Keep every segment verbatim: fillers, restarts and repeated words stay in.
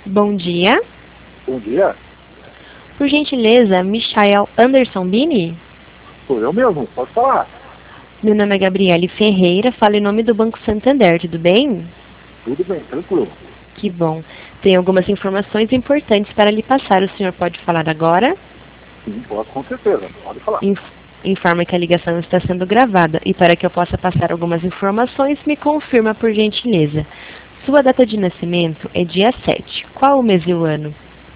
Bom dia. Bom dia. Por gentileza, Michael Anderson Bini? Sou eu mesmo, pode falar. Meu nome é Gabriele Ferreira, falo em nome do Banco Santander, tudo bem? Tudo bem, tranquilo. Que bom. Tem algumas informações importantes para lhe passar. O senhor pode falar agora? Sim, posso com certeza, pode falar. Inf Informa que a ligação está sendo gravada e para que eu possa passar algumas informações, me confirma por gentileza. Sua data de nascimento é dia sete. Qual o mês e o ano?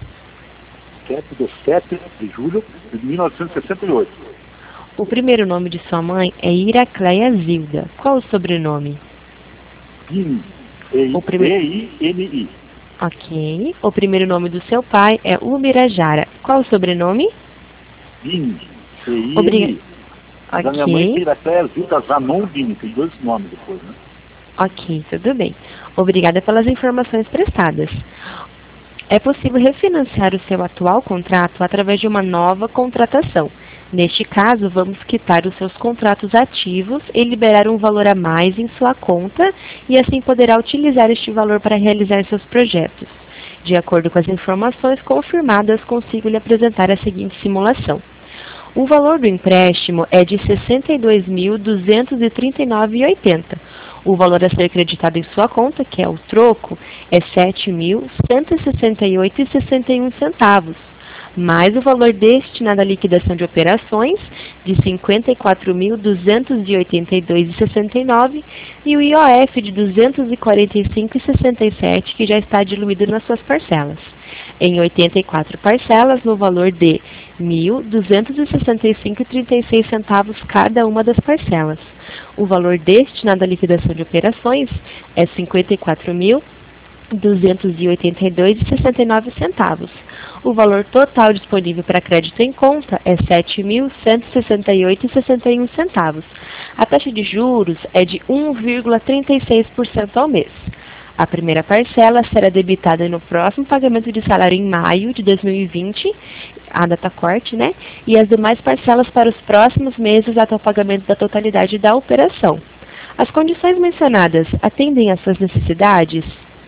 sete de sete de julho de mil novecentos e sessenta e oito. O primeiro nome de sua mãe é Iracleia Zilda. Qual o sobrenome? Bini. E I N I. Ok. O primeiro nome do seu pai é Ubirajara. Qual o sobrenome? Bini. E I N I. Obrigada. Okay. Da minha mãe, Iracleia Zilda Zanon Bini. Tem dois nomes depois, né? Ok, tudo bem. Obrigada pelas informações prestadas. É possível refinanciar o seu atual contrato através de uma nova contratação. Neste caso, vamos quitar os seus contratos ativos e liberar um valor a mais em sua conta e assim poderá utilizar este valor para realizar seus projetos. De acordo com as informações confirmadas, consigo lhe apresentar a seguinte simulação. O valor do empréstimo é de sessenta e dois mil duzentos e trinta e nove reais e oitenta centavos. O valor a ser creditado em sua conta, que é o troco, é sete mil cento e sessenta e oito reais e sessenta e um centavos, mais o valor destinado à liquidação de operações, de cinquenta e quatro mil duzentos e oitenta e dois reais e sessenta e nove centavos, e o I O F de duzentos e quarenta e cinco reais e sessenta e sete centavos, que já está diluído nas suas parcelas, em oitenta e quatro parcelas, no valor de mil duzentos e sessenta e cinco reais e trinta e seis centavos cada uma das parcelas. O valor destinado à liquidação de operações é cinquenta e quatro mil duzentos e oitenta e dois reais e sessenta e nove centavos. O valor total disponível para crédito em conta é sete mil cento e sessenta e oito reais e sessenta e um centavos. A taxa de juros é de um vírgula trinta e seis por cento ao mês. A primeira parcela será debitada no próximo pagamento de salário em maio de dois mil e vinte, a data corte, né? E as demais parcelas para os próximos meses até o pagamento da totalidade da operação. As condições mencionadas atendem às suas necessidades?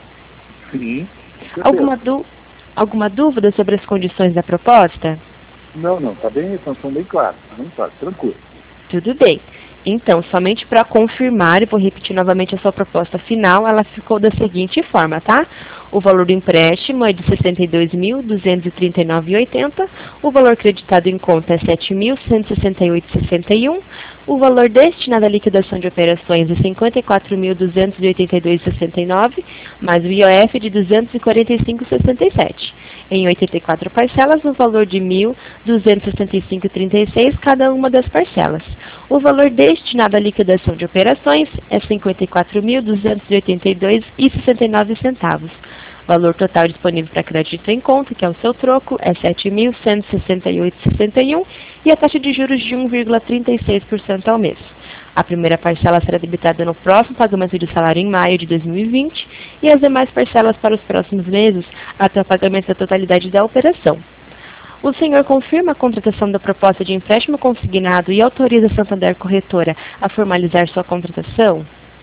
Sim. Alguma, du alguma dúvida sobre as condições da proposta? Não, não, tá bem, então são bem claras, bem claras, tranquilo. Tudo bem. Então, somente para confirmar, e vou repetir novamente a sua proposta final, ela ficou da seguinte forma, tá? O valor do empréstimo é de sessenta e dois mil duzentos e trinta e nove reais e oitenta centavos, o valor creditado em conta é sete mil cento e sessenta e oito reais e sessenta e um centavos, o valor destinado à liquidação de operações é cinquenta e quatro mil duzentos e oitenta e dois reais e sessenta e nove centavos, mais o I O F de duzentos e quarenta e cinco reais e sessenta e sete centavos. Em oitenta e quatro parcelas, no valor de mil duzentos e sessenta e cinco reais e trinta e seis centavos cada uma das parcelas. O valor destinado à liquidação de operações é cinquenta e quatro mil duzentos e oitenta e dois reais e sessenta e nove centavos. Valor total disponível para crédito em conta, que é o seu troco, é sete mil cento e sessenta e oito reais e sessenta e um centavos e a taxa de juros de um vírgula trinta e seis por cento ao mês. A primeira parcela será debitada no próximo pagamento de salário em maio de dois mil e vinte e as demais parcelas para os próximos meses até o pagamento da totalidade da operação. O senhor confirma a contratação da proposta de empréstimo consignado e autoriza a Santander Corretora a formalizar sua contratação?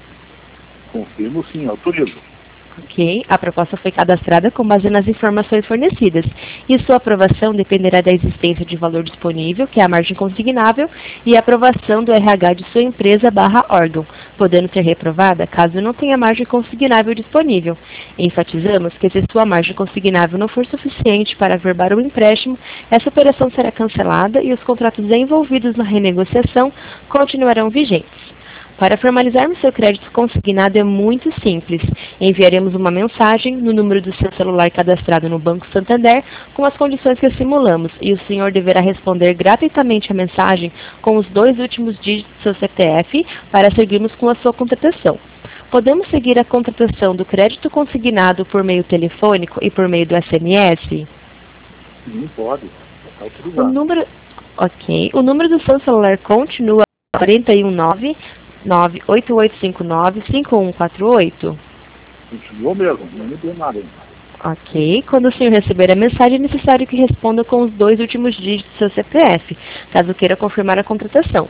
Confirmo sim, autorizo. Ok, a proposta foi cadastrada com base nas informações fornecidas e sua aprovação dependerá da existência de valor disponível, que é a margem consignável, e a aprovação do R H de sua empresa barra órgão, podendo ser reprovada caso não tenha margem consignável disponível. Enfatizamos que se sua margem consignável não for suficiente para averbar o empréstimo, essa operação será cancelada e os contratos envolvidos na renegociação continuarão vigentes. Para formalizarmos seu crédito consignado é muito simples. Enviaremos uma mensagem no número do seu celular cadastrado no Banco Santander com as condições que simulamos e o senhor deverá responder gratuitamente a mensagem com os dois últimos dígitos do seu C P F para seguirmos com a sua contratação. Podemos seguir a contratação do crédito consignado por meio telefônico e por meio do S M S? Sim, pode. O número, ok. O número do seu celular continua quatro um nove nove oito oito cinco nove cinco um quatro oito? Continuou mesmo, não mudou nada ainda. Ok. Quando o senhor receber a mensagem, é necessário que responda com os dois últimos dígitos do seu C P F, caso queira confirmar a contratação.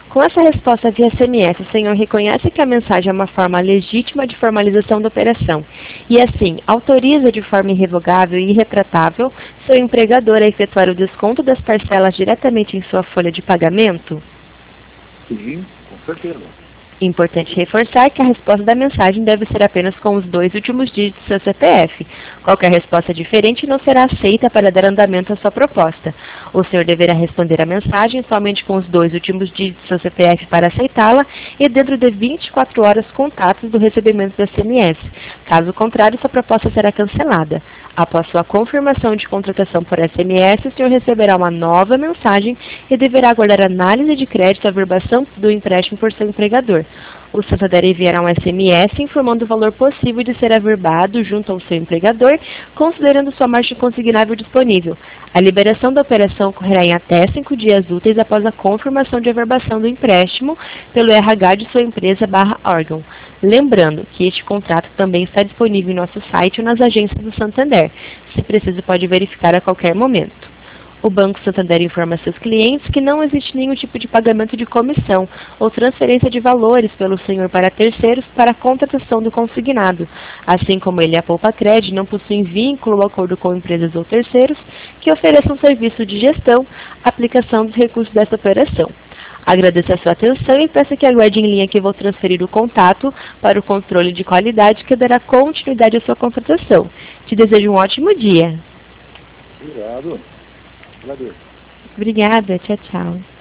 Com essa resposta via S M S, o senhor reconhece que a mensagem é uma forma legítima de formalização da operação e, assim, autoriza de forma irrevogável e irretratável seu empregador a efetuar o desconto das parcelas diretamente em sua folha de pagamento? Sim, com certeza. Importante reforçar que a resposta da mensagem deve ser apenas com os dois últimos dígitos do seu C P F. Qualquer resposta diferente não será aceita para dar andamento à sua proposta. O senhor deverá responder a mensagem somente com os dois últimos dígitos do seu C P F para aceitá-la e dentro de vinte e quatro horas contatos do recebimento do S M S. Caso contrário, sua proposta será cancelada. Após sua confirmação de contratação por S M S, o senhor receberá uma nova mensagem e deverá aguardar análise de crédito e averbação do empréstimo por seu empregador. O Santander enviará um S M S informando o valor possível de ser averbado junto ao seu empregador, considerando sua margem consignável disponível. A liberação da operação ocorrerá em até cinco dias úteis após a confirmação de averbação do empréstimo pelo R H de sua empresa barra órgão. Lembrando que este contrato também está disponível em nosso site ou nas agências do Santander. Se preciso, pode verificar a qualquer momento. O Banco Santander informa seus clientes que não existe nenhum tipo de pagamento de comissão ou transferência de valores pelo senhor para terceiros para a contratação do consignado, assim como ele e a Poupa Cred não possuem vínculo ou acordo com empresas ou terceiros que ofereçam serviço de gestão, aplicação dos recursos dessa operação. Agradeço a sua atenção e peço que aguarde em linha que vou transferir o contato para o controle de qualidade que dará continuidade à sua contratação. Te desejo um ótimo dia. Obrigado. Agradeço. Obrigada. Tchau, tchau.